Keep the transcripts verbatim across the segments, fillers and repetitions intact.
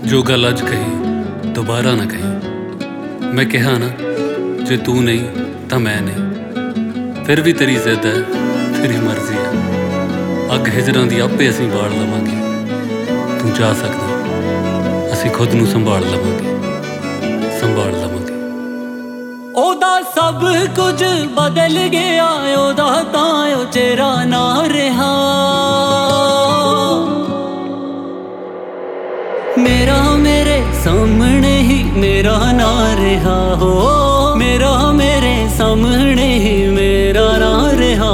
जो गल अज कही दोबारा ना कही। मैं कहा ना जे तू नहीं तो मैं नहीं, फिर भी तेरी जिद है, तेरी मर्जी है। अग हिजरां दी आपे असीं बाल लवांगे, तू जा सकदा असीं खुद नूं संभाल लवांगे, संभाल लवांगे। ओदा सब कुछ बदल गया, ओदा तां ओ चेहरा ना रहा। मेरा मेरे सामने ही मेरा ना रहा हो, मेरा मेरे सामने ही मेरा ना रहा।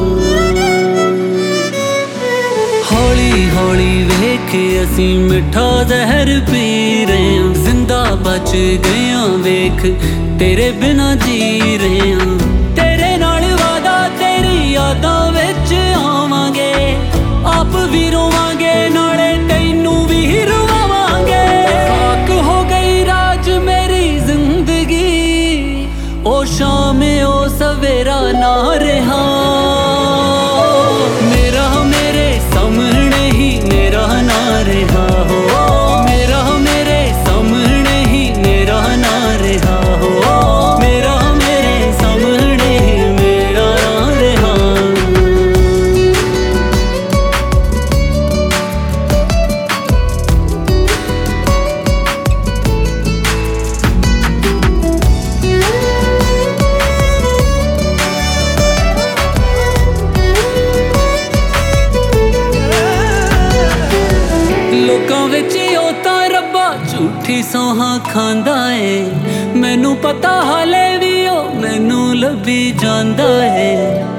हौली हौली वेख असी मिठा जहर पी रहे हैं, जिंदा बच गया वेख तेरे बिना जी रहे हैं। तेरे नाल वादा तेरी यादां विच आवांगे, आप भी रोवांगे नाले तैनू भी रुवावांगे। खाक हो गई राज मेरी जिंदगी, ओ शाम ओ सवेरा ना रहा। मेरा मेरे सामने ही मेरा ना रहा हो, मेरा मेरे सामने ही मेरा ना रहा हो, मेरा मेरे सामने ही मेरा ना रहा। लोकां विच ओ तां रब्बा झूठी सौहां खांदा है, मैनू पता हाले भी ओ मैनू लभी जांदा है।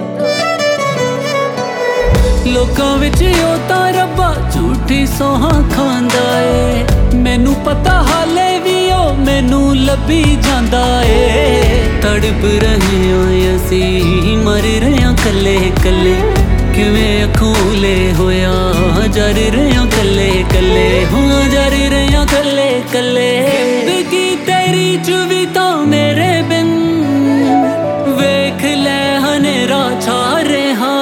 लोकां विच ओ तां रब्बा झूठी सौहां खांदा है, मैनू पता हाले भी ओ मैनू लभी जांदा है। तड़प रहे होए असीं मर रहे हां कल्ले कल्ले, किवें अखूले होया जर रहे कल्ले कल्ले, हाँ जर रहे कल्ले कल्ले। जिंदगी तेरी च भी तां मेरे बिन वेख लै हनेरा छा रहा।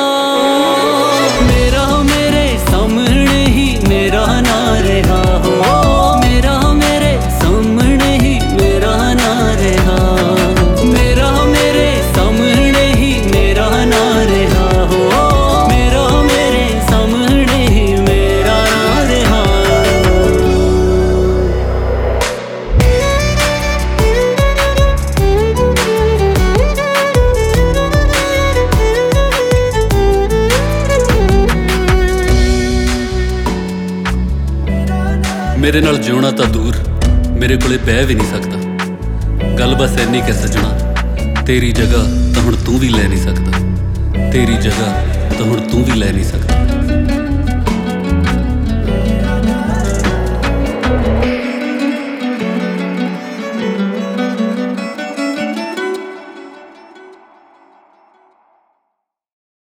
मेरा मेरे सामने ही मेरा ना रहा हो, मेरा मेरे सामने ही मेरा ना रहा। मेरा मेरे सामने ही मेरा ना रहा हो, मेरा मेरे सामने ही मेरा ना रहा। मेरे नाल जिउणा तां दूर, मेरे कोले बह भी नहीं सकदा। गल बस इन्नी कि सजना, तेरी जगह तां हुण तू भी लै नहीं सकदा, तेरी जगह तां हुण तू भी लै नहीं सकदा।